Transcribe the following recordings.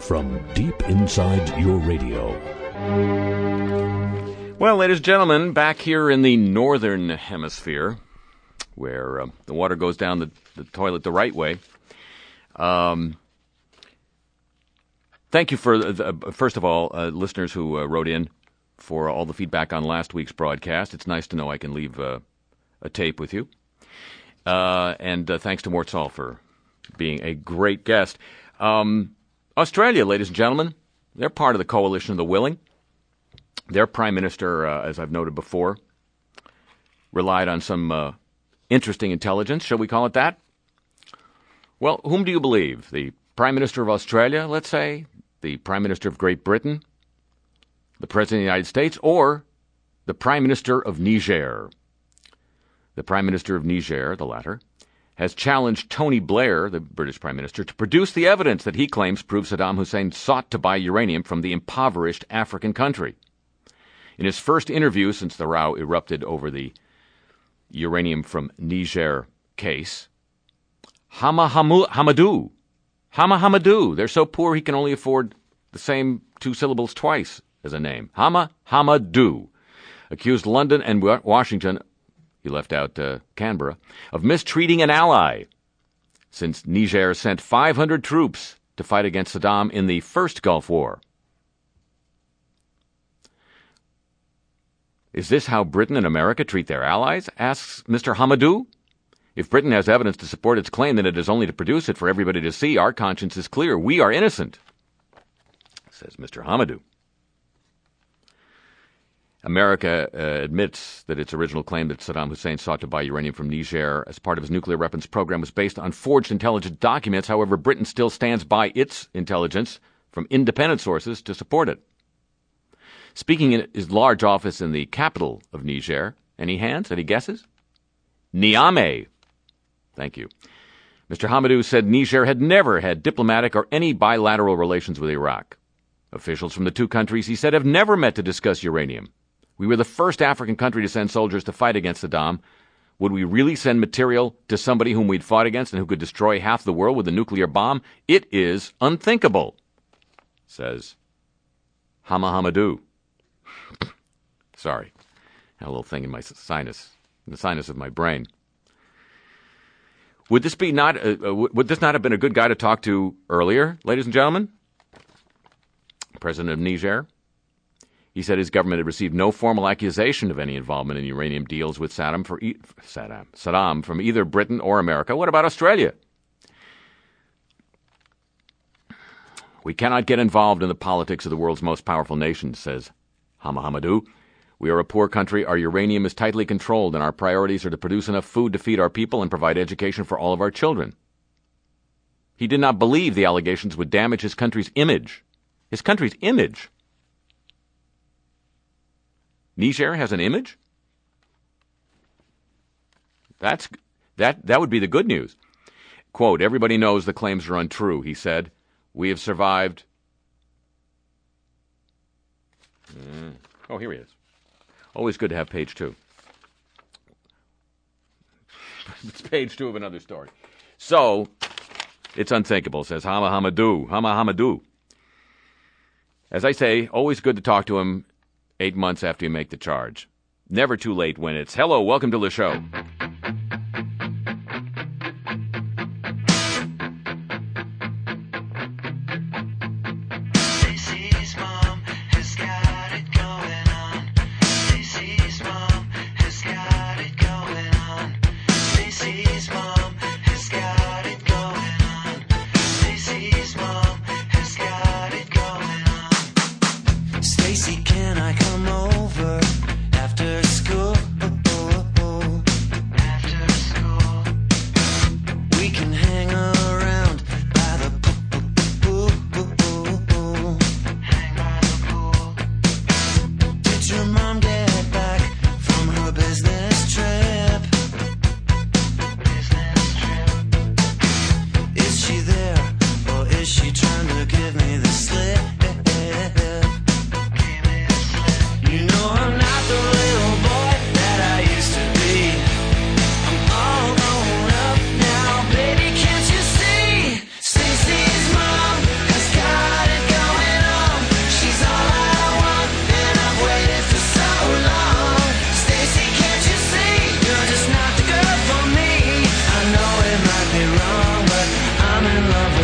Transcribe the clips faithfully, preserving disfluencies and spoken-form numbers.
from deep inside your radio. Well, ladies and gentlemen, back here in the northern hemisphere, where uh, the water goes down the, the toilet the right way, um, thank you for, the, uh, first of all, uh, listeners who uh, wrote in for all the feedback on last week's broadcast. It's nice to know I can leave uh, a tape with you. Uh, and uh, thanks to Mort Saul for being a great guest. Um, Australia, ladies and gentlemen, they're part of the coalition of the willing. Their prime minister, uh, as I've noted before, relied on some uh, interesting intelligence, shall we call it that? Well, whom do you believe? The prime minister of Australia, let's say, the prime minister of Great Britain, the president of the United States, or the prime minister of Niger? The prime minister of Niger, the latter, has challenged Tony Blair, the British prime minister, to produce the evidence that he claims proves Saddam Hussein sought to buy uranium from the impoverished African country. In his first interview since the row erupted over the uranium from Niger case, Hama Hamadou, Hama Hamadou, they're so poor he can only afford the same two syllables twice as a name, Hama Hamadou, accused London and Washington, he left out uh, Canberra, of mistreating an ally, since Niger sent five hundred troops to fight against Saddam in the first Gulf War. Is this how Britain and America treat their allies? Asks Mister Hamadou. If Britain has evidence to support its claim, then it is only to produce it for everybody to see. Our conscience is clear. We are innocent, says Mister Hamadou. America uh, admits that its original claim that Saddam Hussein sought to buy uranium from Niger as part of his nuclear weapons program was based on forged intelligence documents. However, Britain still stands by its intelligence from independent sources to support it. Speaking in his large office in the capital of Niger, any hands, any guesses? Niamey. Thank you. Mister Hamadou said Niger had never had diplomatic or any bilateral relations with Iraq. Officials from the two countries, he said, have never met to discuss uranium. We were the first African country to send soldiers to fight against Saddam. Would we really send material to somebody whom we'd fought against and who could destroy half the world with a nuclear bomb? It is unthinkable, says Hama Hamadou. Sorry. I had a little thing in my sinus, in the sinus of my brain. Would this be not? Uh, would this not have been a good guy to talk to earlier, ladies and gentlemen? President of Niger. He said his government had received no formal accusation of any involvement in uranium deals with Saddam, for e- Saddam, Saddam from either Britain or America. What about Australia? We cannot get involved in the politics of the world's most powerful nation, says Hama Hamadou. We are a poor country, our uranium is tightly controlled, and our priorities are to produce enough food to feed our people and provide education for all of our children. He did not believe the allegations would damage his country's image. His country's image. Niger has an image? That's that that would be the good news. Quote, everybody knows the claims are untrue, he said. We have survived. Mm. Oh, here he is. Always good to have page two. It's page two of another story. So, it's unthinkable, says Hama Hamadou. Hama Hamadou. As I say, always good to talk to him eight months after you make the charge. Never too late when it's, hello, welcome to the show. Can I come over after school?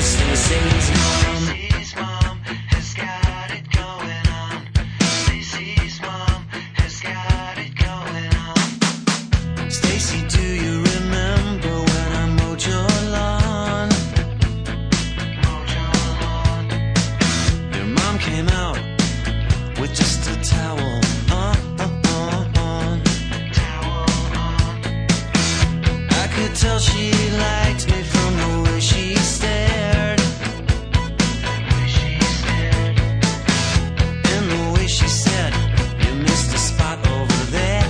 Stacy's mom. Stacy's mom has got it going on. Stacy's mom has got it going on. Stacy, do you remember when I mowed your lawn? Mowed your lawn. Your mom came out with just a towel on. Towel on. I could tell she liked me from the way she stared. The way she stared. And the way she said, you missed a spot over there.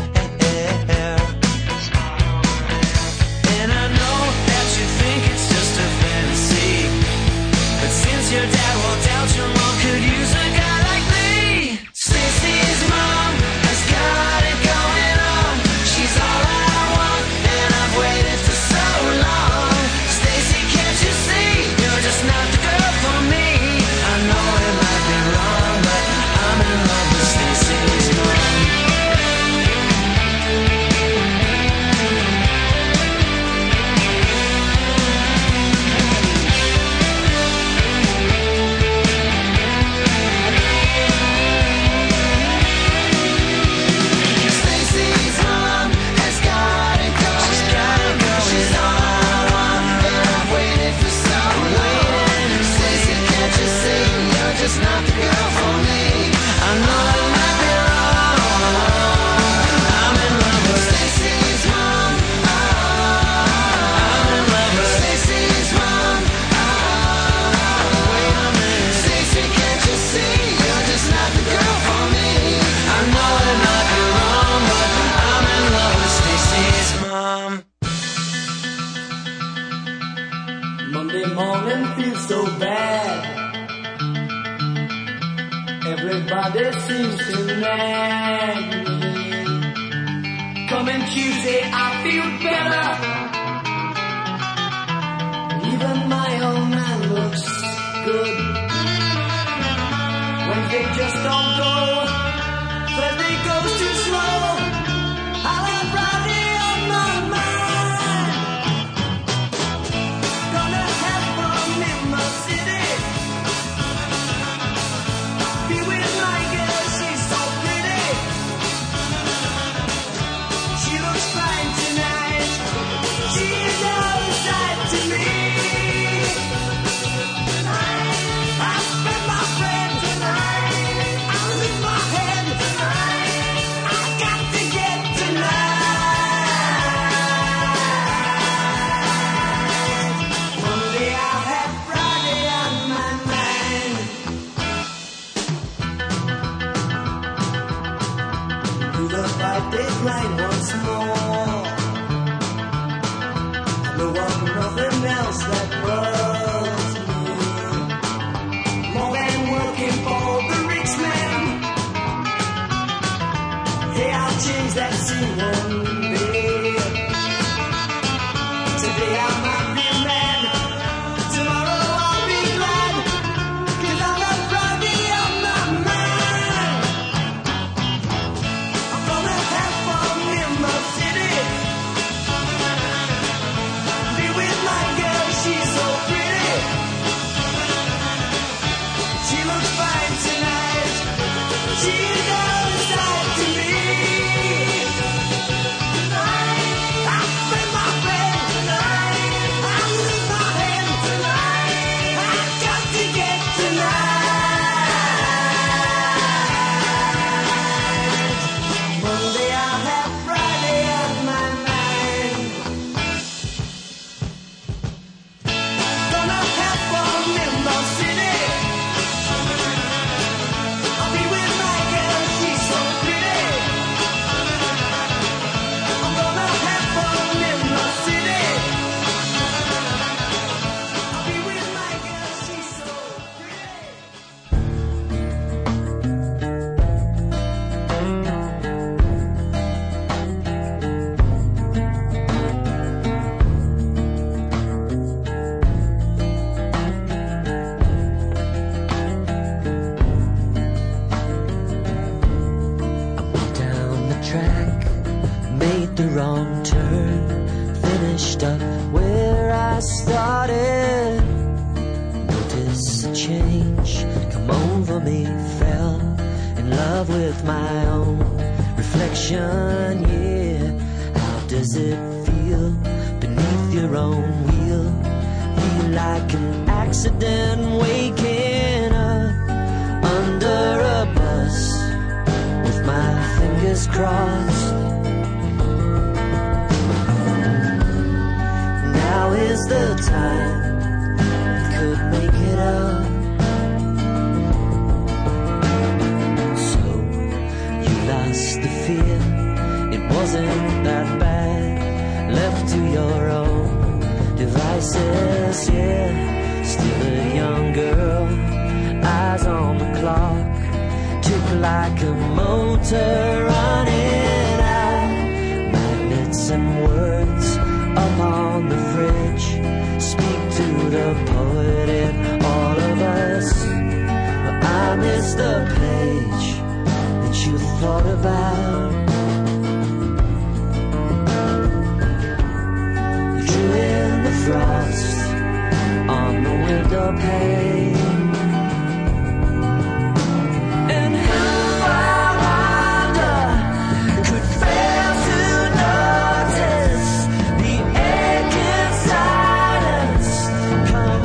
Spot over there. And I know that you think it's just a fantasy, but since your dad walked out, your mom could use a guy like me. Stacy's mom has got it going on. She's all I want, and I've waited for so long. Stacy, can't you see? You're just not the girl for me. I know it might be wrong, but I'm in love with Stacy's mom. Stacy's mom has got it going on. She's all I want, and I've waited for so long. Stacy, can't you see? You're just not the girl for me. I know it might be wrong. I'm in love with Stacy's mom. I'm in love with Stacy's mom. Wait a minute, Stacy, can't you see? You're just not the girl for me. I know it might be wrong, but I'm in love with Stacy's mom. Monday morning feels so bad. Everybody seems to nag me. Coming Tuesday, I feel better. Even my old man looks good. Wednesday just don't go. Thursday goes too slow. I'll have Friday on my mind. Gonna have fun in my city. Be with my girl, she's so pretty. She looks fine tonight. She's all inside to me. I spent my friend tonight. I lose my head tonight. I got to get tonight. Monday I'll have Friday on my mind. Do the fight this night once more. No one, nothing else that worries me. More than working for the rich man. Hey, I'll change that scene one day. Today I might be mad. Tomorrow I'll be glad. 'Cause I'll have Friday on my mind. I'm gonna have fun in my city. Be with my girl, she's so pretty. She looks fine tonight. She's all inside to me. Tonight, I spend my friend tonight. I lose my head tonight. I got to get tonight. Monday I'll have Friday on my mind. Gonna have fun in my city. I'll be with my girl, she's so pretty. I'm gonna have fun in my city. I'll be with my girl, she's so pretty. Down the track, made the wrong turn, finished up where I started. my own reflection, yeah. How does it feel beneath your own wheel? Feel like an accident waking up under a bus with my fingers crossed. Now is the time could make it up. So you lost the fear, it wasn't that bad. Left to your own devices, yeah. Still a young girl, eyes on the clock, tick like a motor running out. Magnets and words up on the fridge speak to the poet in all of us. But I miss the page that you thought about. You drew in the frost on the window pane. And who I wonder could fail to notice the aching silence come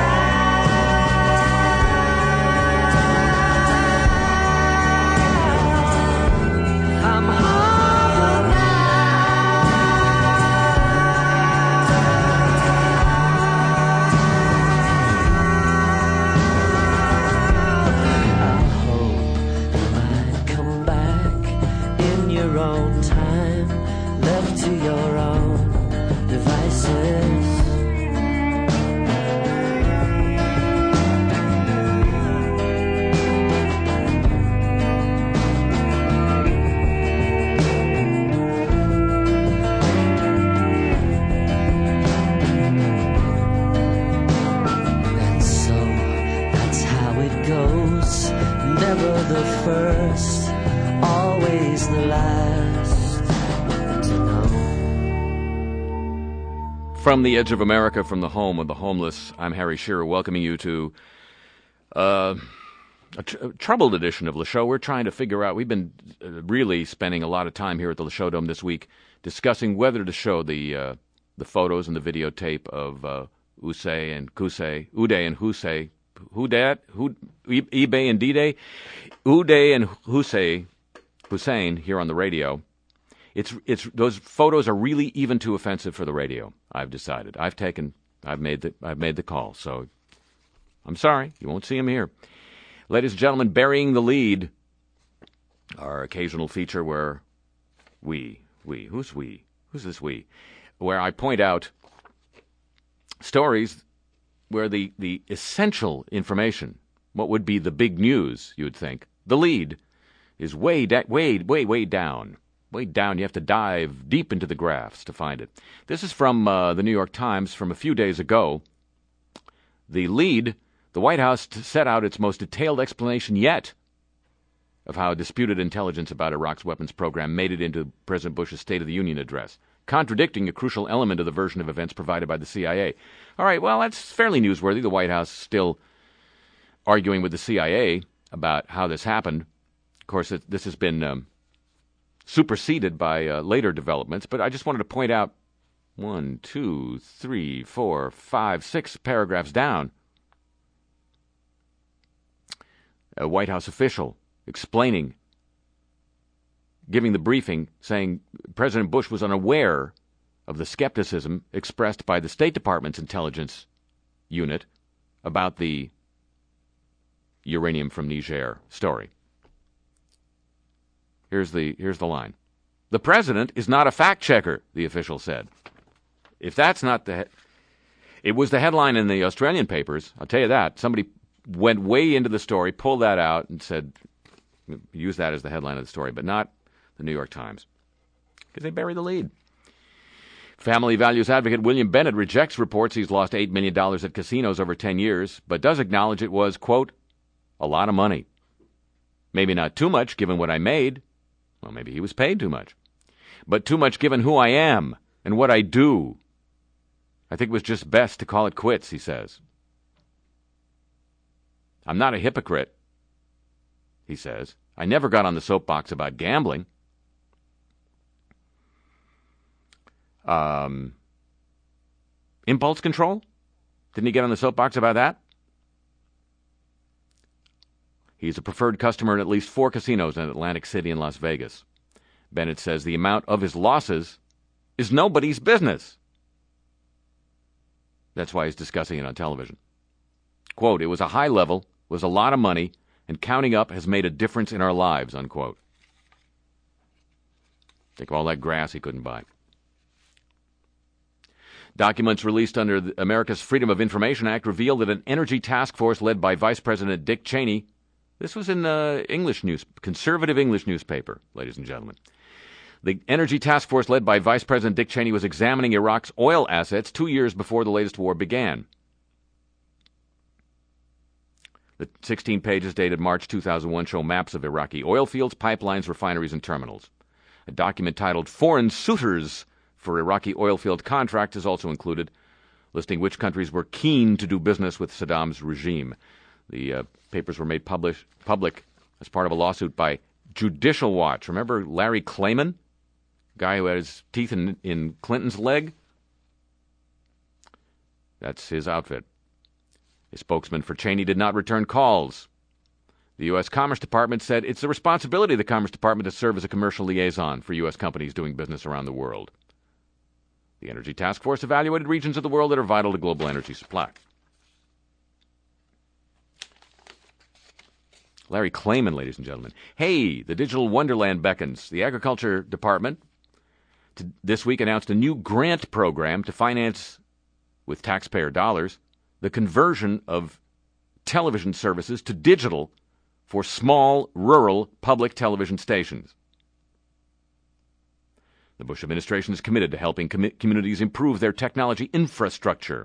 down. I'm home now. I hope you might come back in your own time, left to your own devices. And so that's how it goes. Never the first, always the last to know. From the edge of America, from the home of the homeless, I'm Harry Shearer, welcoming you to uh, a, tr- a troubled edition of Le Show. We're trying to figure out, we've been uh, really spending a lot of time here at the Le Show Dome this week discussing whether to show the uh, the photos and the videotape of uh, Usay and Kusay, Uday and Husay, Hudat, Hud, eBay and D-Day, Uday and Husay, Hussein here on the radio. It's it's those photos are really even too offensive for the radio. I've decided. I've taken. I've made the. I've made the call. So I'm sorry. You won't see him here, ladies and gentlemen. Burying the Lead, our occasional feature where we we who's we who's this we, where I point out stories where the the essential information, what would be the big news, you would think, the lead, is way da- way way way down. Way down, you have to dive deep into the graphs to find it. This is from uh, the New York Times from a few days ago. The lead, the White House set out its most detailed explanation yet of how disputed intelligence about Iraq's weapons program made it into President Bush's State of the Union address, contradicting a crucial element of the version of events provided by the C I A. All right, well, that's fairly newsworthy. The White House still arguing with the C I A about how this happened. Of course, it, this has been Um, superseded by uh, later developments, but I just wanted to point out one, two, three, four, five, six paragraphs down. A White House official explaining, giving the briefing, saying President Bush was unaware of the skepticism expressed by the State Department's intelligence unit about the uranium from Niger story. Here's the here's the line. The president is not a fact checker, the official said. If that's not the... He- it was the headline in the Australian papers, I'll tell you that. Somebody went way into the story, pulled that out, and said, use that as the headline of the story, but not the New York Times. Because they bury the lead. Family values advocate William Bennett rejects reports he's lost eight million dollars at casinos over ten years, but does acknowledge it was, quote, a lot of money. Maybe not too much given what I made. Well, maybe he was paid too much. But too much given who I am and what I do. I think it was just best to call it quits, he says. I'm not a hypocrite, he says. I never got on the soapbox about gambling. Um, impulse control? Didn't he get on the soapbox about that? He's a preferred customer at at least four casinos in Atlantic City and Las Vegas. Bennett says the amount of his losses is nobody's business. That's why he's discussing it on television. Quote, it was a high level, was a lot of money, and counting up has made a difference in our lives, unquote. Think of all that grass he couldn't buy. Documents released under the America's Freedom of Information Act reveal that an energy task force led by Vice President Dick Cheney, this was in the English news, conservative English newspaper, ladies and gentlemen. The energy task force led by Vice President Dick Cheney was examining Iraq's oil assets two years before the latest war began. The sixteen pages dated March two thousand one show maps of Iraqi oil fields, pipelines, refineries, and terminals. A document titled Foreign Suitors for Iraqi oil field contracts is also included, listing which countries were keen to do business with Saddam's regime. The uh, papers were made publish, public as part of a lawsuit by Judicial Watch. Remember Larry Klayman? Guy who had his teeth in, in Clinton's leg? That's his outfit. A spokesman for Cheney did not return calls. The U S Commerce Department said it's the responsibility of the Commerce Department to serve as a commercial liaison for U S companies doing business around the world. The Energy Task Force evaluated regions of the world that are vital to global energy supply. Larry Klayman, ladies and gentlemen. Hey, the digital wonderland beckons. The Agriculture Department to, this week announced a new grant program to finance, with taxpayer dollars, the conversion of television services to digital for small, rural public television stations. The Bush administration is committed to helping com- communities improve their technology infrastructure.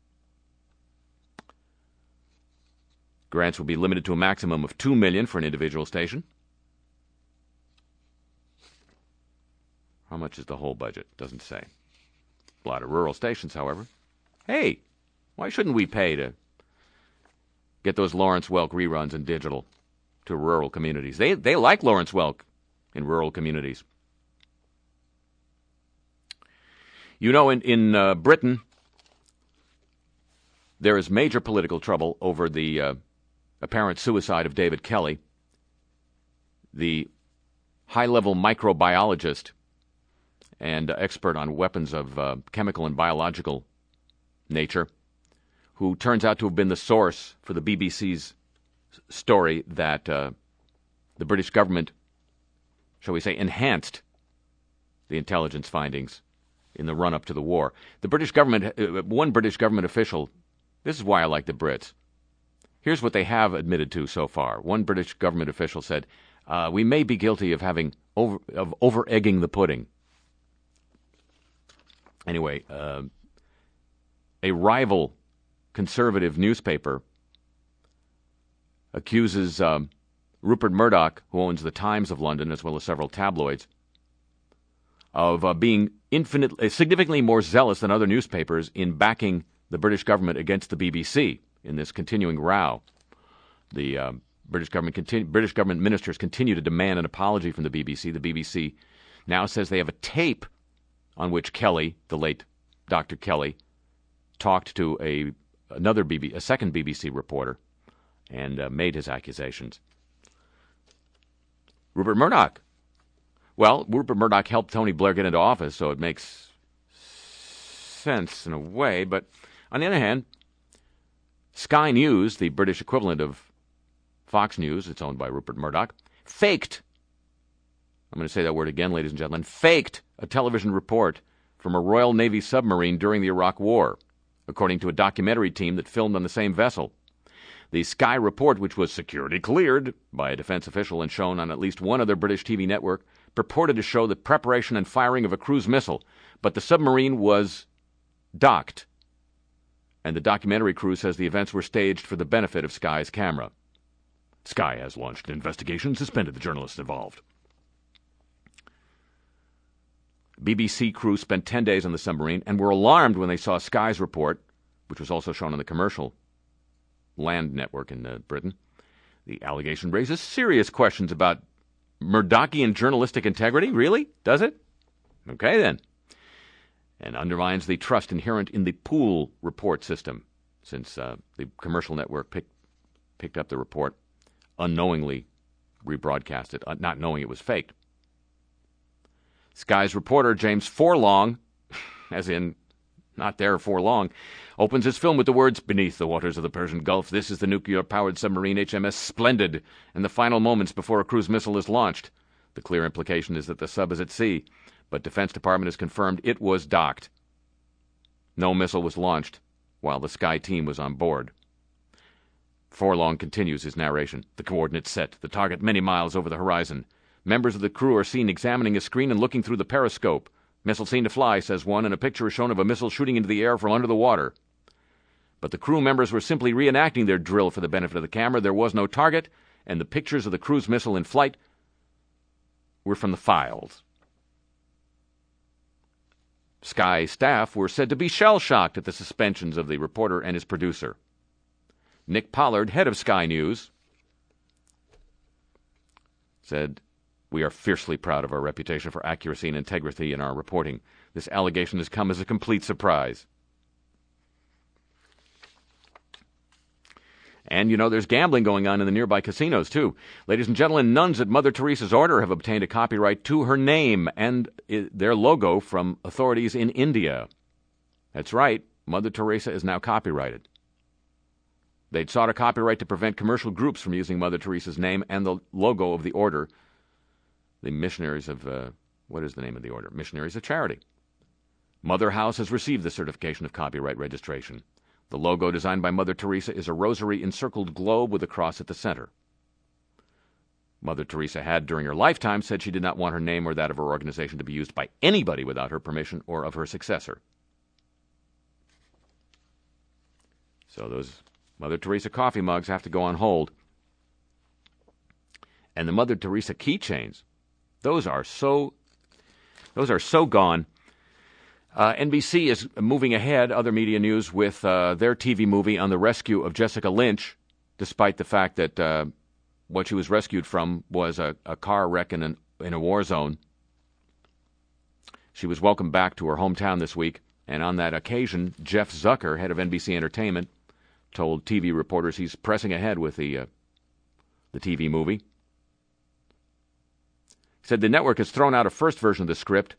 Grants will be limited to a maximum of two million dollars for an individual station. How much is the whole budget? Doesn't say. A lot of rural stations, however. Hey, why shouldn't we pay to get those Lawrence Welk reruns in digital to rural communities? They they like Lawrence Welk in rural communities. You know, in, in uh, Britain, there is major political trouble over the uh, apparent suicide of David Kelly, the high-level microbiologist and uh, expert on weapons of uh, chemical and biological nature, who turns out to have been the source for the B B C's story that uh, the British government, shall we say, enhanced the intelligence findings in the run-up to the war. The British government, uh, one British government official, this is why I like the Brits. Here's what they have admitted to so far. One British government official said, uh, we may be guilty of having over, of over-egging the pudding. Anyway, uh, a rival conservative newspaper accuses um, Rupert Murdoch, who owns the Times of London as well as several tabloids, of uh, being infinitely, significantly more zealous than other newspapers in backing the British government against the B B C in this continuing row. The uh, British government, continue, British government ministers continue to demand an apology from the B B C. The B B C now says they have a tape on which Kelly, the late Doctor Kelly, talked to a another B B, a second B B C reporter and uh, made his accusations. Rupert Murdoch. Well, Rupert Murdoch helped Tony Blair get into office, so it makes sense in a way. But on the other hand, Sky News, the British equivalent of Fox News, it's owned by Rupert Murdoch, faked, I'm going to say that word again, ladies and gentlemen, faked a television report from a Royal Navy submarine during the Iraq War, according to a documentary team that filmed on the same vessel. The Sky report, which was security cleared by a defense official and shown on at least one other British T V network, purported to show the preparation and firing of a cruise missile, but the submarine was docked, and the documentary crew says the events were staged for the benefit of Sky's camera. Sky has launched an investigation and suspended the journalists involved. B B C crew spent ten days on the submarine and were alarmed when they saw Sky's report, which was also shown on the commercial land network in uh, Britain. The allegation raises serious questions about Murdochian journalistic integrity. Really? Does it? Okay, then. And undermines the trust inherent in the pool report system, since uh, the commercial network picked, picked up the report, unknowingly rebroadcast it, uh, not knowing it was faked. Sky's reporter James Forlong, as in not there for long, opens his film with the words, "Beneath the waters of the Persian Gulf, this is the nuclear-powered submarine H M S Splendid, in the final moments before a cruise missile is launched. The clear implication is that the sub is at sea, but Defense Department has confirmed it was docked. No missile was launched while the Sky team was on board." Forlong continues his narration. "The coordinates set, the target many miles over the horizon. Members of the crew are seen examining a screen and looking through the periscope. Missile seen to fly, says one, and a picture is shown of a missile shooting into the air from under the water. But the crew members were simply reenacting their drill for the benefit of the camera. There was no target, and the pictures of the cruise missile in flight were from the files." Sky staff were said to be shell-shocked at the suspensions of the reporter and his producer. Nick Pollard, head of Sky News, said, "We are fiercely proud of our reputation for accuracy and integrity in our reporting. This allegation has come as a complete surprise." And, you know, there's gambling going on in the nearby casinos, too. Ladies and gentlemen, nuns at Mother Teresa's order have obtained a copyright to her name and their logo from authorities in India. That's right, Mother Teresa is now copyrighted. They'd sought a copyright to prevent commercial groups from using Mother Teresa's name and the logo of the order. The Missionaries of, uh, what is the name of the order? Missionaries of Charity. Mother House has received the certification of copyright registration. The logo designed by Mother Teresa is a rosary-encircled globe with a cross at the center. Mother Teresa had, during her lifetime, said she did not want her name or that of her organization to be used by anybody without her permission or of her successor. So those Mother Teresa coffee mugs have to go on hold. And the Mother Teresa keychains, those are so, those are so gone. Uh, N B C is moving ahead, other media news, with uh, their T V movie on the rescue of Jessica Lynch, despite the fact that uh, what she was rescued from was a, a car wreck in, an, in a war zone. She was welcomed back to her hometown this week, and on that occasion, Jeff Zucker, head of N B C Entertainment, told T V reporters he's pressing ahead with the uh, the T V movie. He said the network has thrown out a first version of the script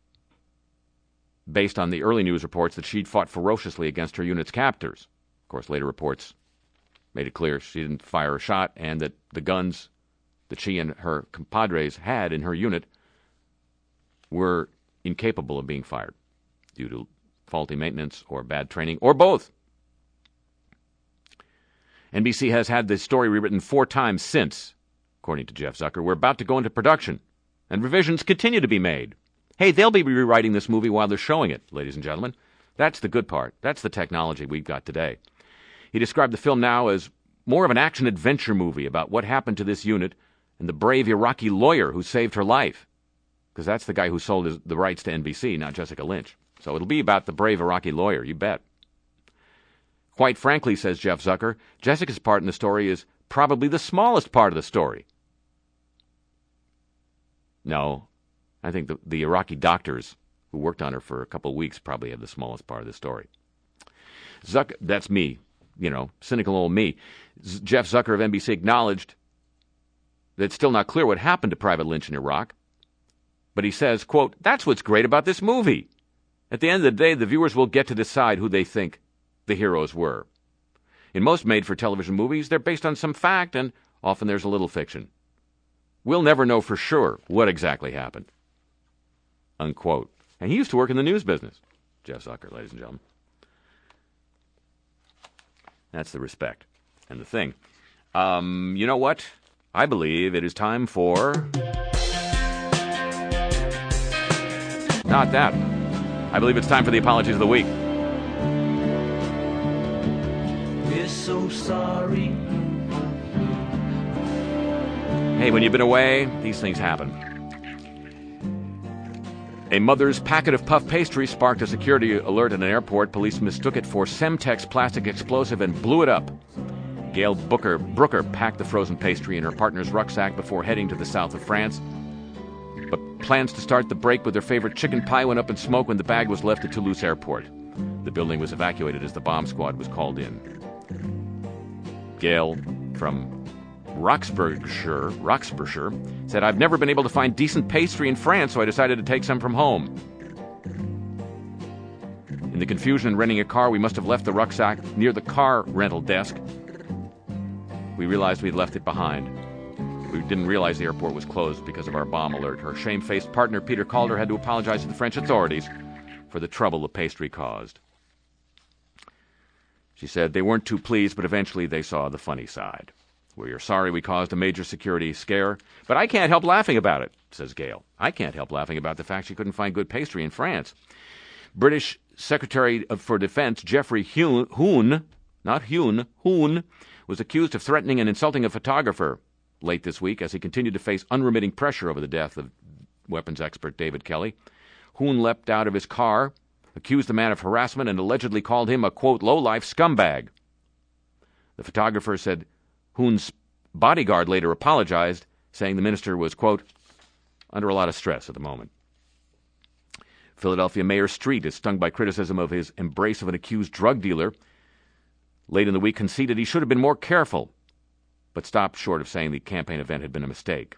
based on the early news reports that she'd fought ferociously against her unit's captors. Of course, later reports made it clear she didn't fire a shot and that the guns that she and her compadres had in her unit were incapable of being fired due to faulty maintenance or bad training, or both. N B C has had this story rewritten four times since, according to Jeff Zucker. We're about to go into production, and revisions continue to be made. Hey, they'll be rewriting this movie while they're showing it, ladies and gentlemen. That's the good part. That's the technology we've got today. He described the film now as more of an action-adventure movie about what happened to this unit and the brave Iraqi lawyer who saved her life. Because that's the guy who sold his, the rights to N B C, not Jessica Lynch. So it'll be about the brave Iraqi lawyer, you bet. Quite frankly, says Jeff Zucker, Jessica's part in the story is probably the smallest part of the story. No, I think the, the Iraqi doctors who worked on her for a couple of weeks probably have the smallest part of the story. Zucker, that's me, you know, cynical old me. Z- Jeff Zucker of N B C acknowledged that it's still not clear what happened to Private Lynch in Iraq. But he says, quote, that's what's great about this movie. At the end of the day, the viewers will get to decide who they think the heroes were. In most made-for-television movies, they're based on some fact, and often there's a little fiction. We'll never know for sure what exactly happened. Unquote. And he used to work in the news business. Jeff Zucker, ladies and gentlemen. That's the respect and the thing. Um, you know what? I believe it is time for... Not that. I believe it's time for the apologies of the week. We're so sorry. Hey, when you've been away, these things happen. A mother's packet of puff pastry sparked a security alert at an airport. Police mistook it for Semtex plastic explosive and blew it up. Gail Booker, Brooker packed the frozen pastry in her partner's rucksack before heading to the south of France. But plans to start the break with her favorite chicken pie went up in smoke when the bag was left at Toulouse Airport. The building was evacuated as the bomb squad was called in. Gail from Roxburghshire, Roxburghshire said, "I've never been able to find decent pastry in France, so I decided to take some from home. In the confusion in renting a car, we must have left the rucksack near the car rental desk. We realized we'd left it behind. We didn't realize the airport was closed because of our bomb alert." Her shame-faced partner, Peter Calder, had to apologize to the French authorities for the trouble the pastry caused. She said they weren't too pleased, but eventually they saw the funny side. "We are sorry we caused a major security scare, but I can't help laughing about it," says Gail. "I can't help laughing about the fact she couldn't find good pastry in France." British Secretary for Defense Geoffrey Hoon, not Hune, Hoon, was accused of threatening and insulting a photographer late this week as he continued to face unremitting pressure over the death of weapons expert David Kelly. Hoon leapt out of his car, accused the man of harassment, and allegedly called him a, quote, low-life scumbag. The photographer said Hoon's bodyguard later apologized, saying the minister was, quote, under a lot of stress at the moment. Philadelphia Mayor Street is stung by criticism of his embrace of an accused drug dealer. Late in the week conceded he should have been more careful, but stopped short of saying the campaign event had been a mistake.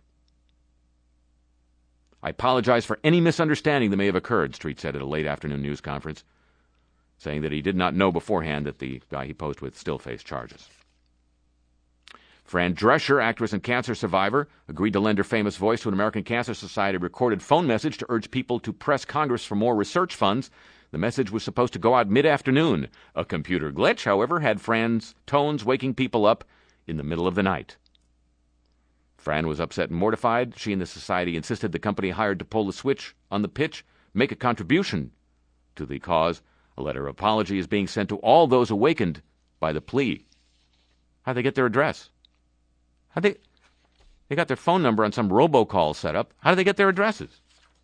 "I apologize for any misunderstanding that may have occurred," Street said at a late afternoon news conference, saying that he did not know beforehand that the guy he posed with still faced charges. Fran Drescher, actress and cancer survivor, agreed to lend her famous voice to an American Cancer Society recorded phone message to urge people to press Congress for more research funds. The message was supposed to go out mid-afternoon. A computer glitch, however, had Fran's tones waking people up in the middle of the night. Fran was upset and mortified. She and the society insisted the company hired to pull the switch on the pitch, make a contribution to the cause. A letter of apology is being sent to all those awakened by the plea. How'd they get their address? How'd they... They got their phone number on some robocall set up. How did they get their addresses?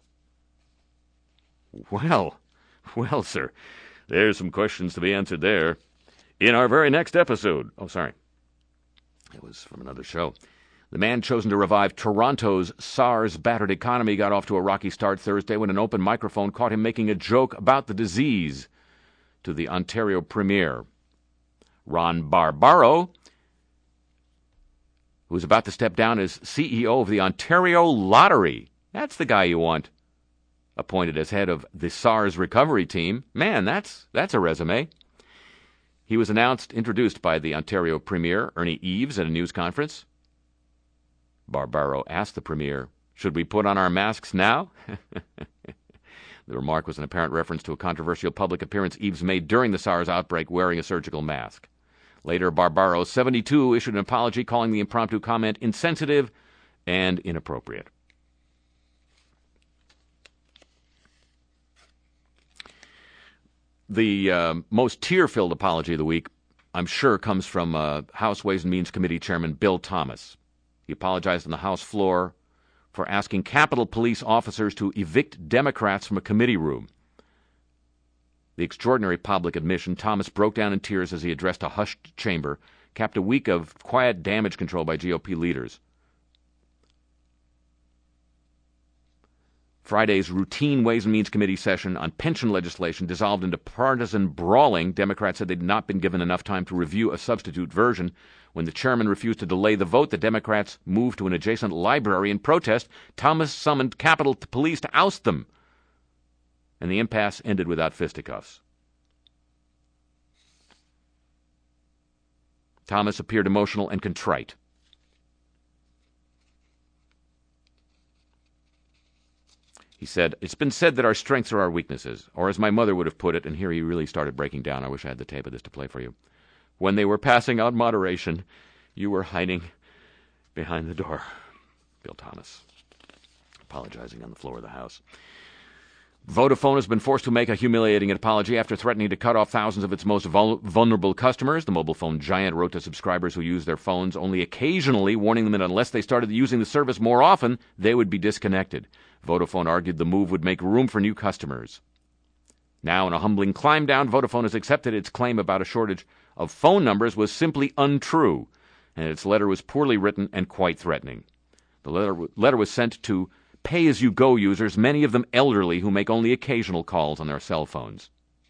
Well, well, sir, there's some questions to be answered there in our very next episode. Oh, sorry. It was from another show. The man chosen to revive Toronto's SARS-battered economy got off to a rocky start Thursday when an open microphone caught him making a joke about the disease to the Ontario Premier. Ron Barbaro, who was about to step down as C E O of the Ontario Lottery. That's the guy you want appointed as head of the SARS recovery team. Man, that's that's a resume. He was announced, introduced by the Ontario Premier, Ernie Eves, at a news conference. Barbaro asked the Premier, "Should we put on our masks now?" The remark was an apparent reference to a controversial public appearance Eves made during the SARS outbreak wearing a surgical mask. Later, Barbaro, seventy-two, issued an apology calling the impromptu comment insensitive and inappropriate. The uh, most tear-filled apology of the week, I'm sure, comes from uh, House Ways and Means Committee Chairman Bill Thomas. He apologized on the House floor for asking Capitol Police officers to evict Democrats from a committee room. The extraordinary public admission, Thomas broke down in tears as he addressed a hushed chamber, capped a week of quiet damage control by G O P leaders. Friday's routine Ways and Means Committee session on pension legislation dissolved into partisan brawling. Democrats said they'd not been given enough time to review a substitute version. When the chairman refused to delay the vote, the Democrats moved to an adjacent library in protest. Thomas summoned Capitol Police to oust them, and the impasse ended without fisticuffs. Thomas appeared emotional and contrite. He said, "It's been said that our strengths are our weaknesses, or as my mother would have put it," and here he really started breaking down. I wish I had the tape of this to play for you. "When they were passing out moderation, you were hiding behind the door." Bill Thomas, apologizing on the floor of the House. Vodafone has been forced to make a humiliating apology after threatening to cut off thousands of its most vul- vulnerable customers. The mobile phone giant wrote to subscribers who use their phones only occasionally, warning them that unless they started using the service more often, they would be disconnected. Vodafone argued the move would make room for new customers. Now, in a humbling climb down, Vodafone has accepted its claim about a shortage of phone numbers was simply untrue, and its letter was poorly written and quite threatening. The letter, letter was sent to pay-as-you-go users, many of them elderly who make only occasional calls on their cell phones.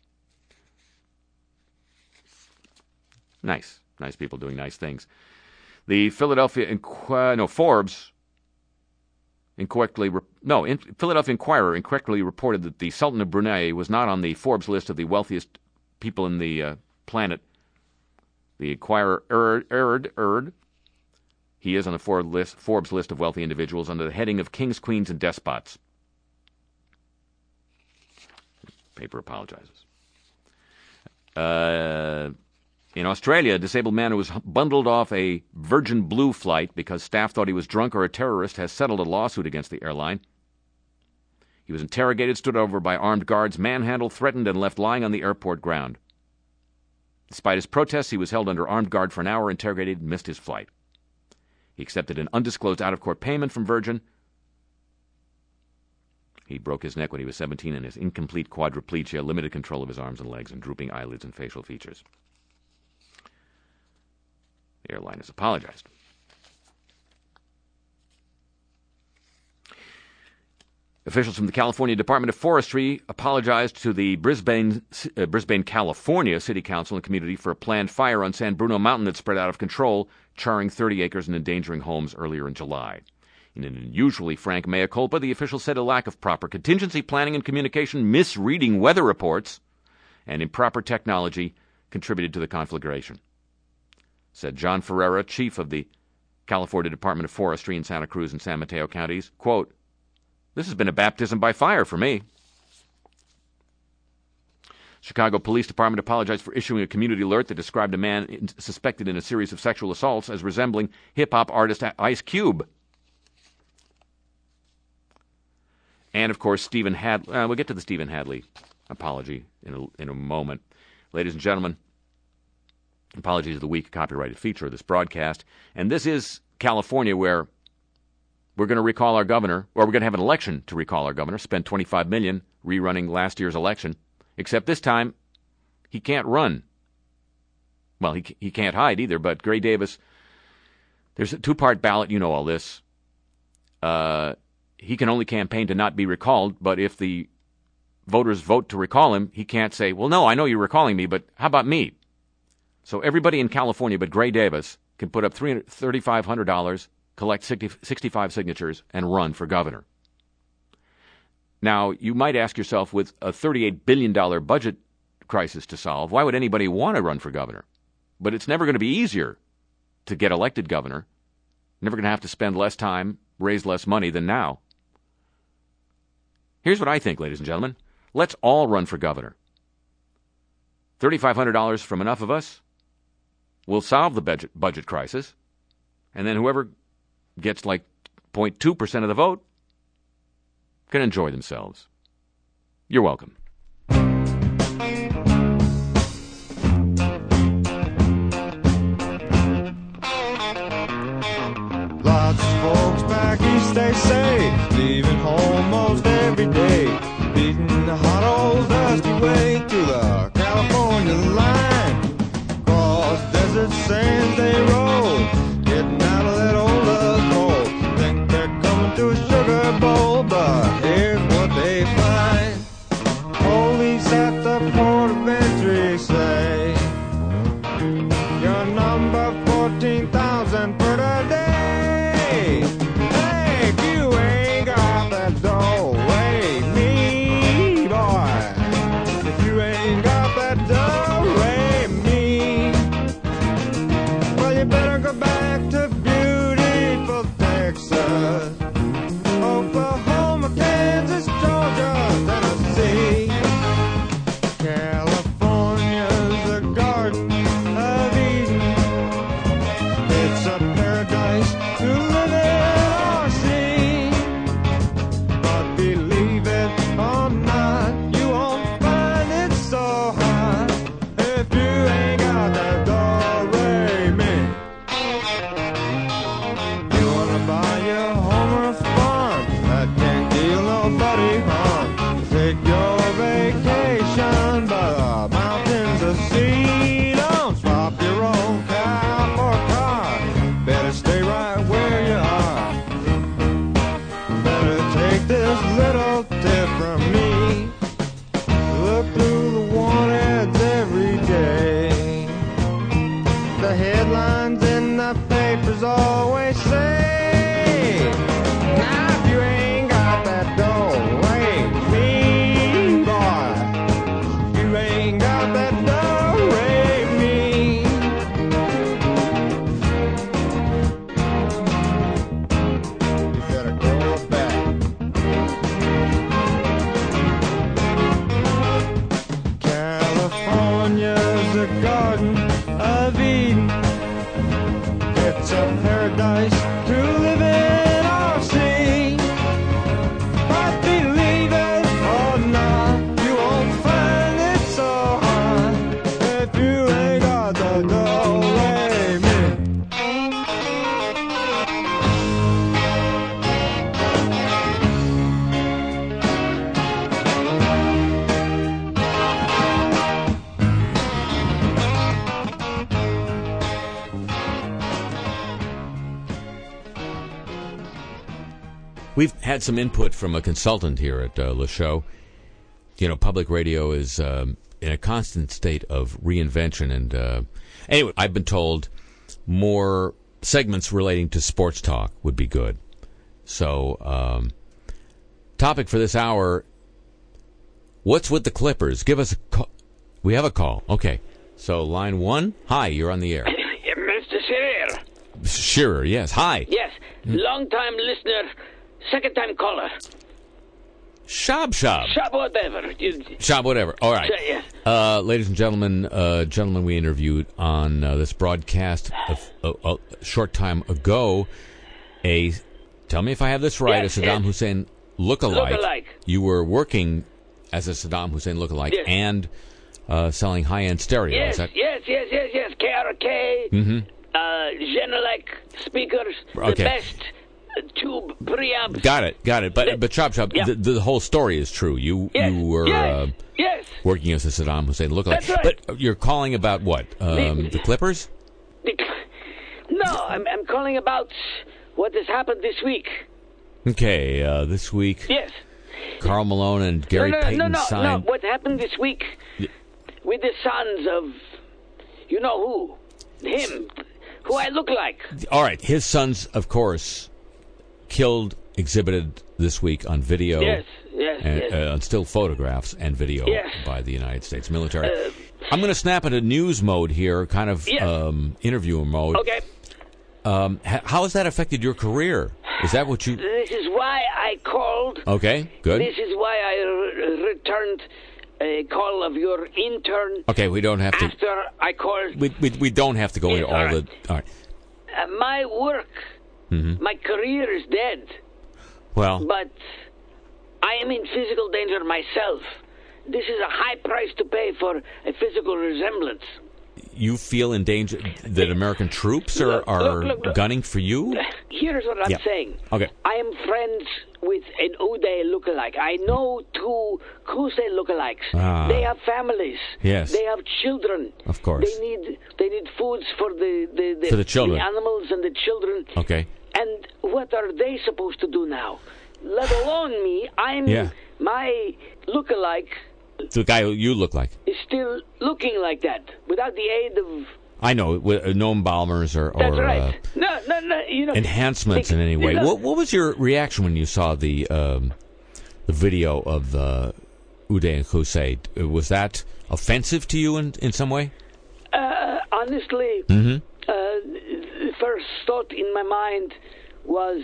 Nice. Nice people doing nice things. The Philadelphia Inqu- no, Forbes incorrectly re- no, in- Philadelphia Inquirer incorrectly reported that the Sultan of Brunei was not on the Forbes list of the wealthiest people in the uh, planet. The Inquirer erred, erred, erred. He is on the Forbes list, Forbes list of wealthy individuals under the heading of kings, queens, and despots. Paper apologizes. Uh... In Australia, a disabled man who was bundled off a Virgin Blue flight because staff thought he was drunk or a terrorist has settled a lawsuit against the airline. He was interrogated, stood over by armed guards, manhandled, threatened, and left lying on the airport ground. Despite his protests, he was held under armed guard for an hour, interrogated, and missed his flight. He accepted an undisclosed out-of-court payment from Virgin. He broke his neck when he was seventeen and his incomplete quadriplegia, limited control of his arms and legs, and drooping eyelids and facial features. The airline has apologized. Officials from the California Department of Forestry apologized to the Brisbane, uh, Brisbane, California City Council and community for a planned fire on San Bruno Mountain that spread out of control, charring thirty acres and endangering homes earlier in July. In an unusually frank mea culpa, the officials said a lack of proper contingency planning and communication, misreading weather reports, and improper technology contributed to the conflagration. Said John Ferreira, chief of the California Department of Forestry in Santa Cruz and San Mateo counties, quote, "This has been a baptism by fire for me." Chicago Police Department apologized for issuing a community alert that described a man in, suspected in a series of sexual assaults as resembling hip-hop artist Ice Cube. And, of course, Stephen Hadley. Uh, we'll get to the Stephen Hadley apology in a, in a moment. Ladies and gentlemen, apologies of the week, copyrighted feature of this broadcast. And this is California, where we're going to recall our governor, or we're going to have an election to recall our governor, spend twenty-five million dollars rerunning last year's election, except this time he can't run. Well, he he can't hide either, but Gray Davis, there's a two-part ballot, you know all this. Uh, he can only campaign to not be recalled, but if the voters vote to recall him, he can't say, well, no, I know you're recalling me, but how about me? So everybody in California but Gray Davis can put up three thousand five hundred dollars, collect sixty-five signatures, and run for governor. Now, you might ask yourself, with a thirty-eight billion dollars budget crisis to solve, why would anybody want to run for governor? But it's never going to be easier to get elected governor. Never going to have to spend less time, raise less money than now. Here's what I think, ladies and gentlemen. Let's all run for governor. three thousand five hundred dollars from enough of us will solve the budget, budget crisis, and then whoever gets like zero point two percent of the vote can enjoy themselves. You're welcome. Lots of folks back east, they say, leaving home most every day, beating the hot old dusty way to the California line. Cross desert sands they roll, getting out of that old dust hole. Think they're coming to a sugar bowl, but here's what they find. Police at the port of entry say, your number fourteen thousand per day. Hey, if you ain't got that dough, wait me, boy. If you ain't got that dough, wait me. Well, you better go back to beautiful Texas, Oklahoma, Kansas, Georgia, Tennessee. California's a garden of Eden. It's a paradise to live in or see. But believe it or not, you won't find it so hot if you ain't got that do-re-mi. You wanna buy your home headlines in the papers always say, now if you ain't got that dough, raise me, boy. You ain't got that dough, raise me. You better go back. California's a garden of Eden. It's a paradise to live in or see. But believe it or not, you won't find it so hard if you ain't got the dough, wait me. We've had some input from a consultant here at uh, Le Show. You know, public radio is um, in a constant state of reinvention. And uh, anyway, I've been told more segments relating to sports talk would be good. So, um, topic for this hour, what's with the Clippers? Give us a call. We have a call. Okay. So, line one. Hi, you're on the air. Mister Shearer. Shearer, yes. Hi. Yes, long-time listener, second-time caller. Shab Shab. Shop whatever. You, Shab whatever. All right. So, yeah. Uh, ladies and gentlemen, uh, gentlemen we interviewed on uh, this broadcast a, a, a short time ago, a, tell me if I have this right, Yes, a Saddam yes. Hussein lookalike. Lookalike. You were working as a Saddam Hussein lookalike Yes. and uh, selling high-end stereo. Yes, Is that, yes, yes, yes, yes. K R K, Mhm. uh, Genelec speakers, Okay. the best uh, tube preamps. Got it, got it. But, but Chop Chop, Yeah. the, the whole story is true. You, Yes, you were... yes, Uh, yes. working as a Saddam Hussein lookalike. That's right. But you're calling about what? Um, The- the Clippers? No, I'm, I'm calling about what has happened this week. Okay, uh, this week, Yes. Karl Malone and Gary no, no, Payton no, no, signed... no. What happened this week Y- with the sons of, you know who, him, who I look like. All right, his sons, of course, killed, exhibited this week on video, Yes, yes, and, yes. uh, on still photographs and video Yes. by the United States military. Uh, I'm going to snap into news mode here, kind of Yes. um, interview mode. Okay. Um, ha- how has that affected your career? Is that what you... This is why I called. Okay, good. This is why I re- returned a call of your intern Okay, we don't have to... after I called. We, we, we don't have to go Yes, into all all right. the... All right. Uh, my work, Mm-hmm. my career is dead, Well... but I am in physical danger myself. This is a high price to pay for a physical resemblance. You feel in danger that American troops are, Look, are look, look, look. gunning for you? Here's what I'm Yeah. saying. Okay. I am friends with an Uday lookalike. I know two Kusei lookalikes. Ah. They have families. Yes. They have children. Of course. They need they need foods for the the, the, For the children. animals and the children. Okay. And what are they supposed to do now? Let alone me. I'm Yeah. my lookalike The guy who you look like. is still looking like that without the aid of. I know, with, uh, no embalmers or, That's or right. uh, no, no, no. You know, enhancements they- in any way. you know, What, what was your reaction when you saw the um, the video of the Uday and Hussein? Was that offensive to you in, in some way? Uh, honestly, Mm-hmm. uh, the first thought in my mind was,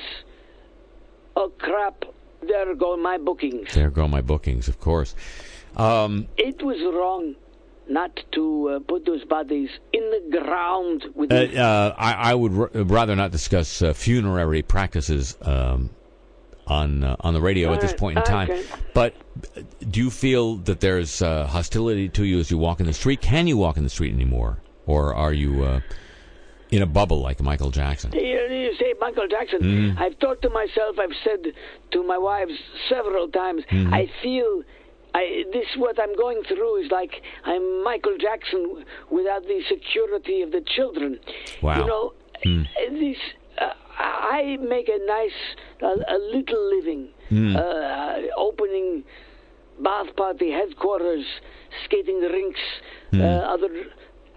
"Oh crap! There go my bookings." There go my bookings, of course. Um, It was wrong not to uh, put those bodies in the ground with. uh, the- uh, I, I would r- rather not discuss uh, funerary practices um, on uh, on the radio at this Alright, point in time. okay. But uh, do you feel that there's uh, hostility to you as you walk in the street? Can you walk in the street anymore, or are you uh, in a bubble like Michael Jackson? You, you say Michael Jackson. Mm. I've thought to myself. I've said to my wives several times. Mm-hmm. I feel. I, this what I'm going through is like I'm Michael Jackson without the security of the children. Wow. You know, Mm. uh, this uh, I make a nice, a, a little living, Mm. uh, opening bath party headquarters, skating rinks, Mm. uh, other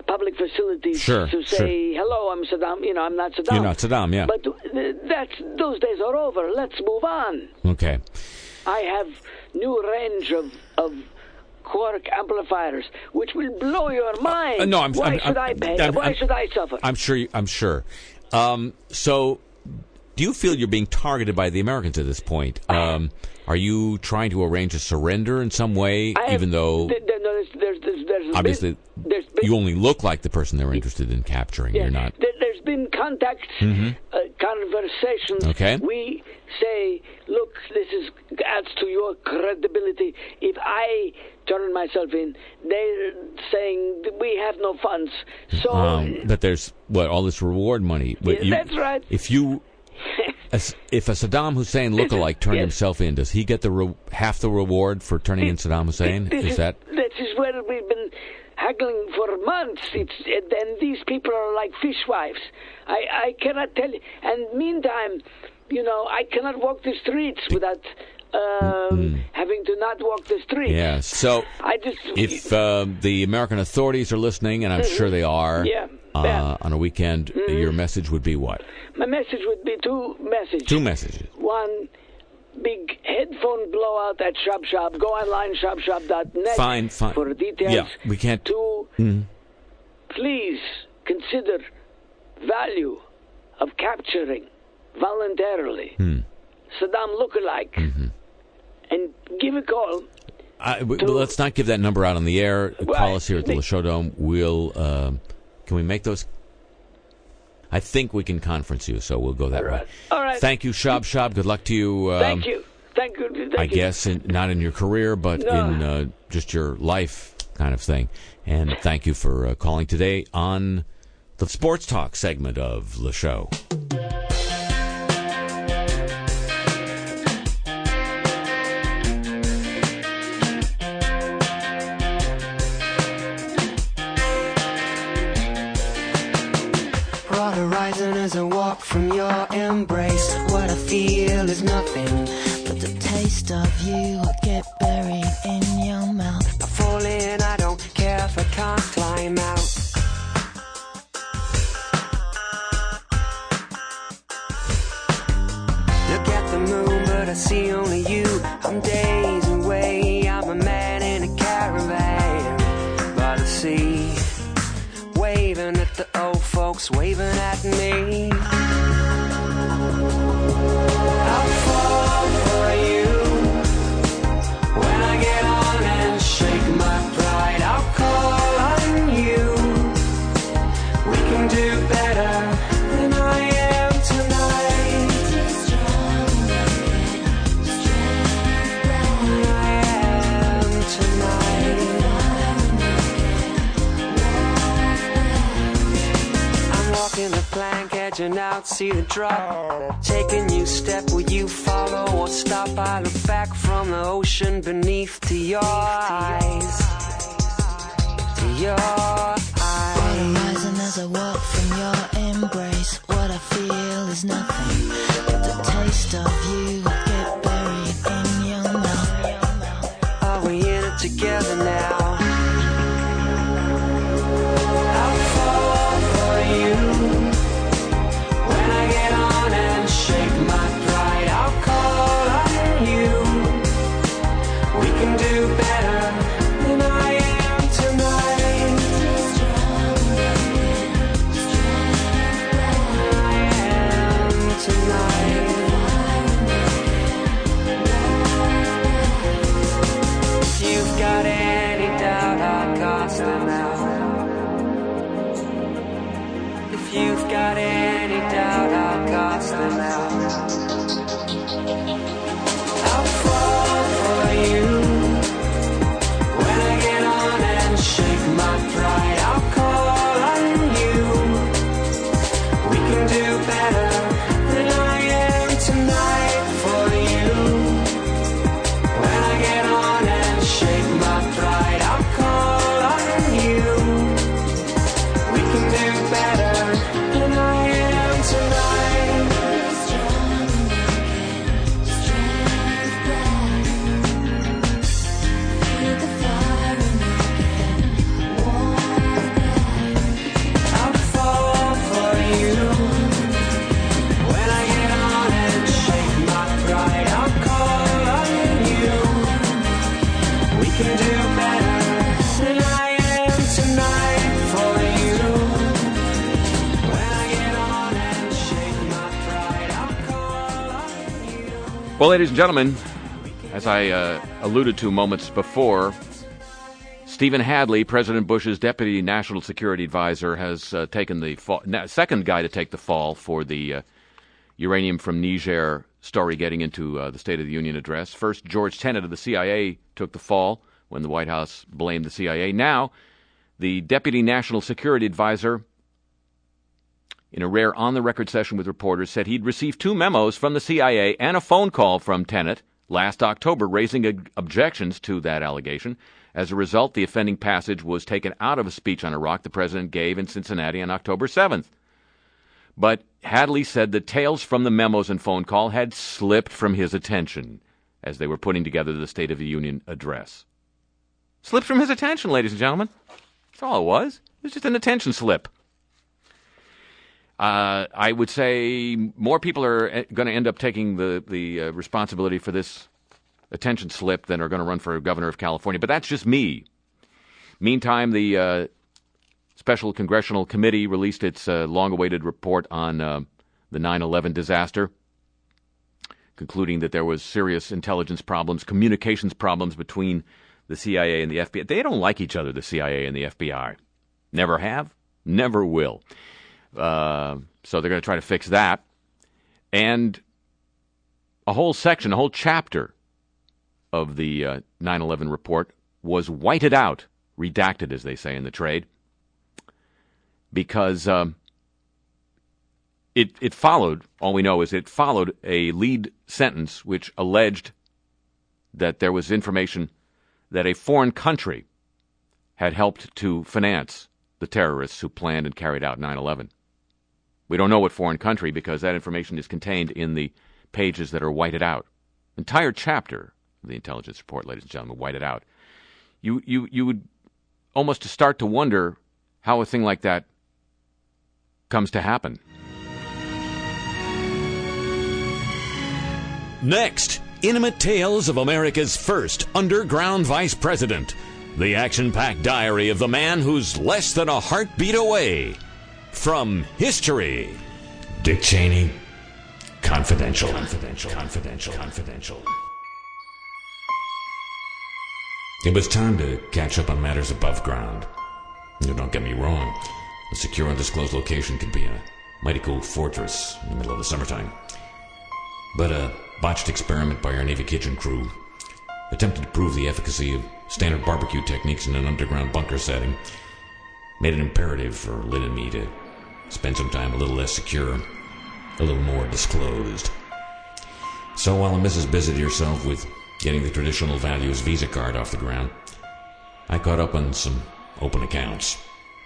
public facilities Sure, to say, hello, I'm Saddam. You know, I'm not Saddam. You're not Saddam, yeah. But th- that's those days are over. Let's move on. Okay. I have new range of of quark amplifiers, which will blow your mind. Uh, no, I'm. Why I'm, should I'm, I pay? I'm, Why I'm, should I suffer? I'm sure. You, I'm sure. Um, so, do you feel you're being targeted by the Americans at this point? Um, are you trying to arrange a surrender in some way, I have- even though th- th- no, there's, there's, there's, there's obviously been, there's been, you only look like the person they're interested in capturing? yeah, You're not. There, there's been contacts, uh, conversations. Okay. We say, look, this is adds to your credibility. If I turn myself in, they're saying that we have no funds. So Um, that there's what all this reward money. But Yeah, you- that's right. If you, as, if a Saddam Hussein lookalike turned Yes. himself in, does he get the re- half the reward for turning in Saddam Hussein? This Is that? This is where we've been haggling for months. It's and these people are like fishwives. I I cannot tell you. And meantime, you know, I cannot walk the streets without um, having to not walk the streets. Yeah. So I just if um, the American authorities are listening, and I'm sure they are, Yeah, uh, yeah. on a weekend, your message would be what? my message would be two messages. Two messages. One. Big headphone blowout at Shop Shop. Go online, shop shop dot net Fine, fine. for details. Yeah, we can't- Two, please consider value of capturing voluntarily Saddam lookalike and give a call. I, w- To- well, let's not give that number out on the air. Call Right. us here at the The- Show Dome. We'll. Um, can we make those? I think we can conference you, so we'll go that All right. way. All right. Thank you, Shab Shab. Good luck to you. Um, Thank you. Thank you. Thank I you. guess in, not in your career, but No. in uh, just your life kind of thing. And thank you for uh, calling today on the Sports Talk segment of the show. Broad horizon as I walk from your embrace. What I feel is nothing but the taste of you. I get buried in your mouth. I fall in, I don't care if I can't climb out. Look at the moon, but I see only you. I'm days away, I'm a man in a caravan by the sea, waving at the old folks, waving at me. I'll fall for you when I get on and shake my pride. I'll call on you. We can do better than I am tonight. Than I am tonight. I'm walking the plank, edging out, see the drop. Take a new step, will you follow or stop? I look back from the ocean beneath to your eyes. To your eyes. Horizon as I walk from your embrace. What I feel is nothing but the taste of you. I get buried in your mouth. Are we in it together now? I'll fall for you when I get on and shake my pride. I'll call on you. We can do better than I am tonight. I am tonight. If you've got any doubt, I'll cast them out. If you've got any doubt, I'll cast them out. I'll fall for you when I get on and shake my pride. I'll call on you. We can do better than I am tonight for you. When I get on and shake my pride, I'll call on you. We can do better than I am tonight. Well, ladies and gentlemen, as I uh, alluded to moments before, Stephen Hadley, President Bush's deputy national security advisor, has uh, taken the fall, second guy to take the fall for the uh, uranium from Niger story getting into uh, the State of the Union address. First, George Tenet of the C I A took the fall when the White House blamed the C I A. Now, the deputy national security advisor, in a rare on-the-record session with reporters, said he'd received two memos from the C I A and a phone call from Tenet last October raising ag- objections to that allegation. As a result, the offending passage was taken out of a speech on Iraq the president gave in Cincinnati on October seventh. But Hadley said the tales from the memos and phone call had slipped from his attention as they were putting together the State of the Union address. Slipped from his attention, ladies and gentlemen. That's all it was. It was just an attention slip. Uh, I would say more people are going to end up taking the, the uh, responsibility for this attention slip than are going to run for governor of California, but that's just me. Meantime, the uh, Special Congressional Committee released its uh, long-awaited report on uh, the nine eleven disaster, concluding that there was serious intelligence problems, communications problems between the C I A and the F B I. They don't like each other, the C I A and the F B I. Never have, never will. Uh, so they're going to try to fix that. And a whole section, a whole chapter of the uh, nine eleven report was whited out, redacted, as they say in the trade, because um, it it followed, all we know is it followed a lead sentence which alleged that there was information that a foreign country had helped to finance the terrorists who planned and carried out nine eleven. We don't know what foreign country because that information is contained in the pages that are whited out. Entire chapter of the intelligence report, ladies and gentlemen, whited out. You, you, you would almost start to wonder how a thing like that comes to happen. Next, intimate tales of America's first underground vice president. The action-packed diary of the man who's less than a heartbeat away. From history. Dick Cheney. Confidential. Confidential. Confidential. Confidential. It was time to catch up on matters above ground. You don't get me wrong. A secure, undisclosed location could be a mighty cool fortress in the middle of the summertime. But a botched experiment by our Navy kitchen crew attempted to prove the efficacy of standard barbecue techniques in an underground bunker setting made it imperative for Lynn and me to spend some time a little less secure, a little more disclosed. So while the missus busied herself with getting the traditional values Visa card off the ground, I caught up on some open accounts.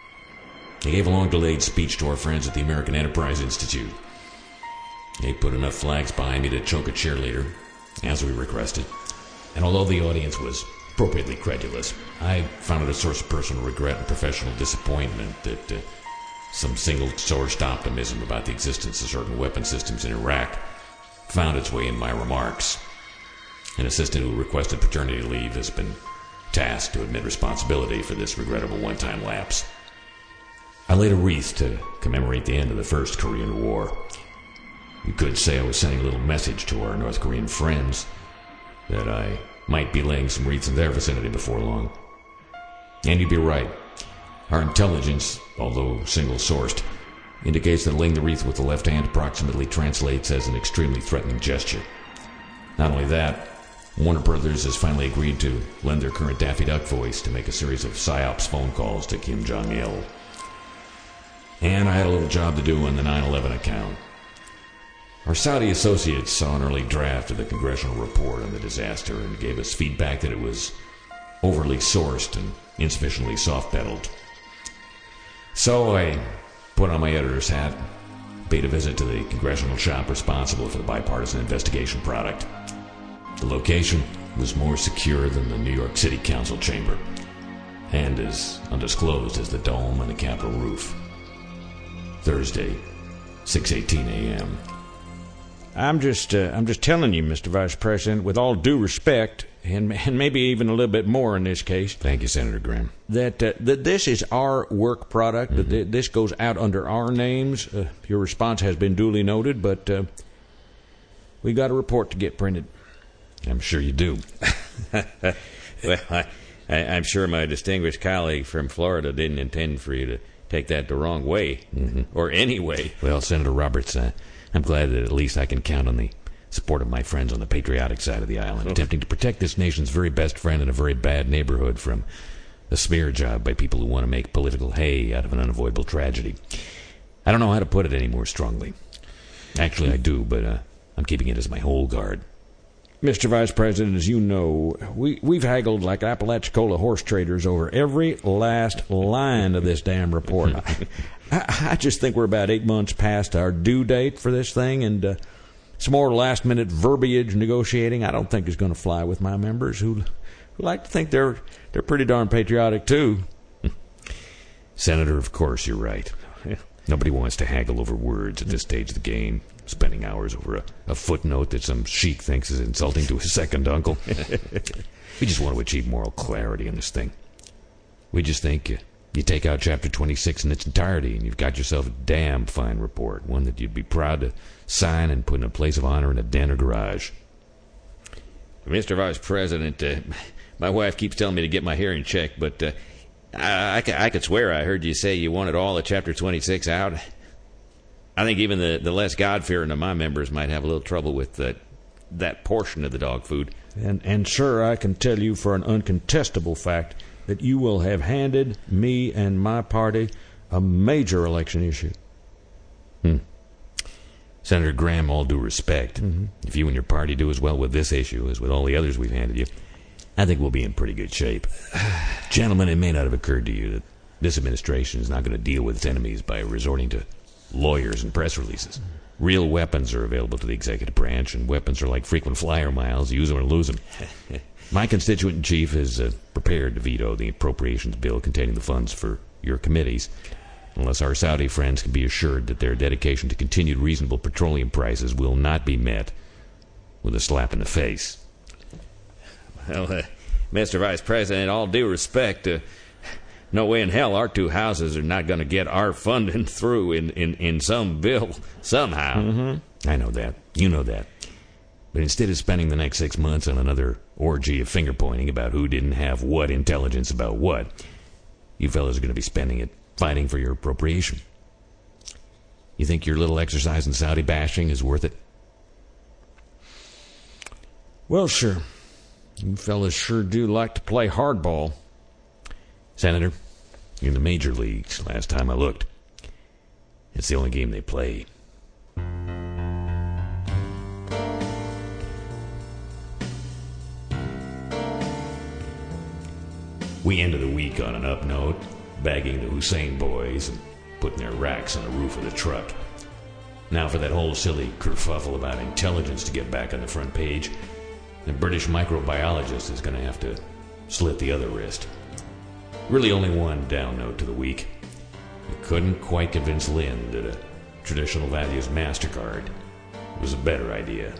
I gave a long-delayed speech to our friends at the American Enterprise Institute. They put enough flags behind me to choke a cheerleader, as we requested. And although the audience was appropriately credulous, I found it a source of personal regret and professional disappointment that uh, some single-sourced optimism about the existence of certain weapon systems in Iraq found its way in my remarks. An assistant who requested paternity leave has been tasked to admit responsibility for this regrettable one-time lapse. I laid a wreath to commemorate the end of the First Korean War. You could say I was sending a little message to our North Korean friends that I might be laying some wreaths in their vicinity before long. And you'd be right. Our intelligence, although single-sourced, indicates that laying the wreath with the left hand approximately translates as an extremely threatening gesture. Not only that, Warner Brothers has finally agreed to lend their current Daffy Duck voice to make a series of PSYOPs phone calls to Kim Jong-il. And I had a little job to do on the nine eleven account. Our Saudi associates saw an early draft of the congressional report on the disaster and gave us feedback that it was overly sourced and insufficiently soft-pedaled. So I put on my editor's hat, paid a visit to the congressional shop responsible for the bipartisan investigation product. The location was more secure than the New York City Council chamber, and as undisclosed as the dome on the Capitol roof. Thursday, six eighteen a.m. I'm just, uh, I'm just telling you, Mister Vice President, with all due respect, and, and maybe even a little bit more in this case. Thank you, Senator Graham. That uh, that this is our work product. Mm-hmm. That this goes out under our names. Uh, your response has been duly noted, but uh, we got a report to get printed. I'm sure you do. Well, I, I, I'm sure my distinguished colleague from Florida didn't intend for you to take that the wrong way, mm-hmm. or any way. Well, Senator Roberts, uh, I'm glad that at least I can count on the support of my friends on the patriotic side of the island, attempting to protect this nation's very best friend in a very bad neighborhood from a smear job by people who want to make political hay out of an unavoidable tragedy. I don't know how to put it any more strongly. Actually, I do, but uh, I'm keeping it as my whole guard. Mister Vice President, as you know, we, we've haggled like Apalachicola horse traders over every last line of this damn report. I, I, I just think we're about eight months past our due date for this thing, and uh, some more last-minute verbiage negotiating I don't think is going to fly with my members who, who like to think they're they're pretty darn patriotic, too. Senator, of course you're right. Nobody wants to haggle over words at this stage of the game, spending hours over a, a footnote that some sheik thinks is insulting to his second uncle. We just want to achieve moral clarity in this thing. We just think you, you take out Chapter twenty-six in its entirety, and you've got yourself a damn fine report, one that you'd be proud to sign and put in a place of honor in a den or garage. Mister Vice President, uh, my wife keeps telling me to get my hearing checked, but uh, I, I, I could swear I heard you say you wanted all of Chapter twenty-six out. I think even the, the less God-fearing of my members might have a little trouble with that, that portion of the dog food. And, and, sir, I can tell you for an uncontestable fact that you will have handed me and my party a major election issue. Hmm. Senator Graham, all due respect, mm-hmm. if you and your party do as well with this issue as with all the others we've handed you, I think we'll be in pretty good shape. Gentlemen, it may not have occurred to you that this administration is not going to deal with its enemies by resorting to lawyers and press releases. Real weapons are available to the executive branch, and weapons are like frequent flyer miles. Use them or lose them. My constituent-in-chief is uh, prepared to veto the appropriations bill containing the funds for your committees, unless our Saudi friends can be assured that their dedication to continued reasonable petroleum prices will not be met with a slap in the face. Well, uh, Mister Vice President, all due respect, uh, no way in hell our two houses are not going to get our funding through in, in, in some bill somehow. Mm-hmm. I know that. You know that. But instead of spending the next six months on another orgy of finger-pointing about who didn't have what intelligence about what, you fellas are going to be spending it fighting for your appropriation. You think your little exercise in Saudi bashing is worth it? Well, sure. You fellas sure do like to play hardball. Senator, you're in the major leagues last time I looked. It's the only game they play. We ended the week on an up note, bagging the Hussein boys and putting their racks on the roof of the truck. Now for that whole silly kerfuffle about intelligence to get back on the front page, the British microbiologist is going to have to slit the other wrist. Really only one down note to the week. We couldn't quite convince Lynn that a traditional values MasterCard was a better idea.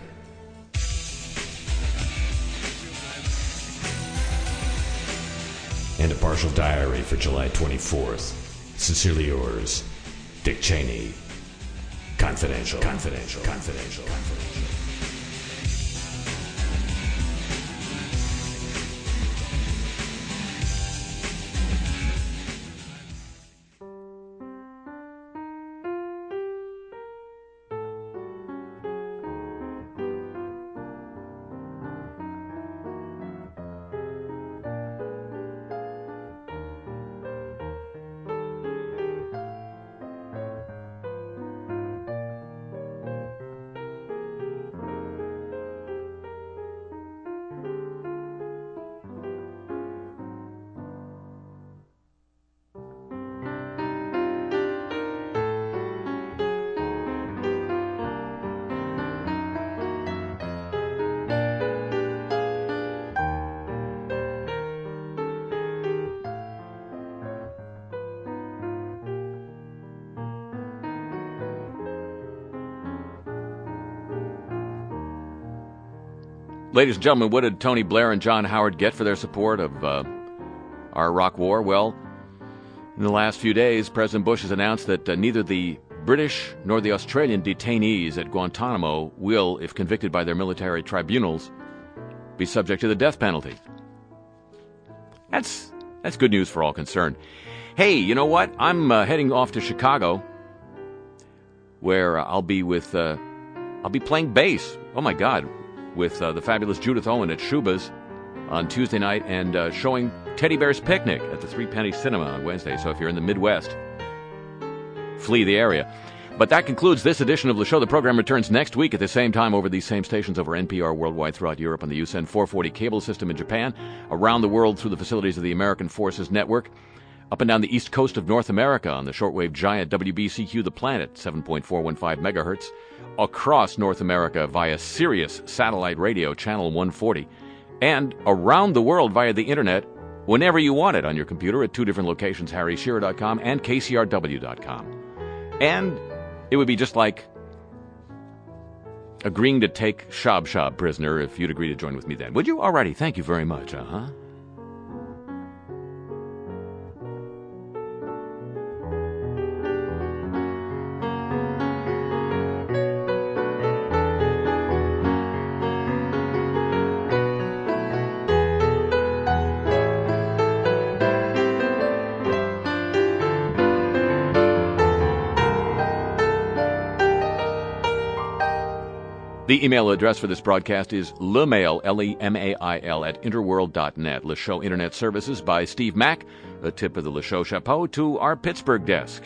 And a partial diary for July twenty-fourth. Sincerely yours, Dick Cheney. Confidential, confidential, confidential, confidential. Ladies and gentlemen, what did Tony Blair and John Howard get for their support of uh, our Iraq war? Well, in the last few days, President Bush has announced that uh, neither the British nor the Australian detainees at Guantanamo will, if convicted by their military tribunals, be subject to the death penalty. That's that's good news for all concerned. Hey, you know what? I'm uh, heading off to Chicago, where uh, I'll be with uh, I'll be playing bass. Oh my God, with uh, the fabulous Judith Owen at Shuba's on Tuesday night, and uh, showing Teddy Bear's Picnic at the Three Penny Cinema on Wednesday. So if you're in the Midwest, flee the area. But that concludes this edition of the show. The program returns next week at the same time over these same stations over N P R worldwide throughout Europe on the U S N four forty cable system in Japan, around the world through the facilities of the American Forces Network, up and down the east coast of North America on the shortwave giant W B C Q The Planet, seven point four one five megahertz, across North America via Sirius Satellite Radio, channel one forty, and around the world via the internet whenever you want it on your computer at two different locations, harry shearer dot com and k c r w dot com. And it would be just like agreeing to take Shab Shab prisoner if you'd agree to join with me then. Would you? Alrighty, thank you very much. Uh-huh. The email address for this broadcast is lemail, L E M A I L, at interworld dot net. Le Show Internet Services by Steve Mack. A tip of the Le Show chapeau to our Pittsburgh desk.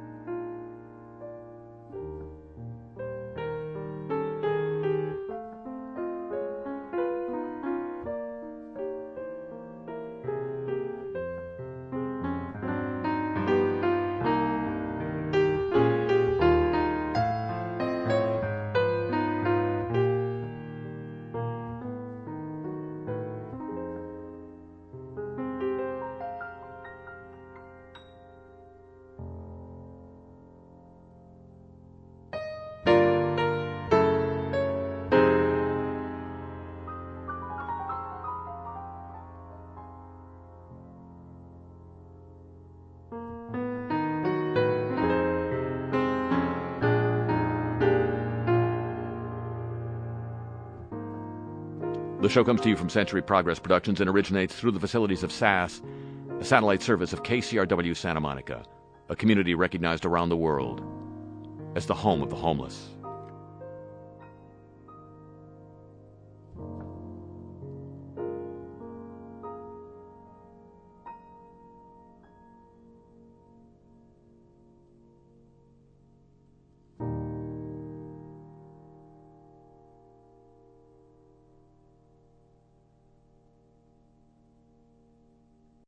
The show comes to you from Century Progress Productions and originates through the facilities of S A S, a satellite service of K C R W Santa Monica, a community recognized around the world as the home of the homeless.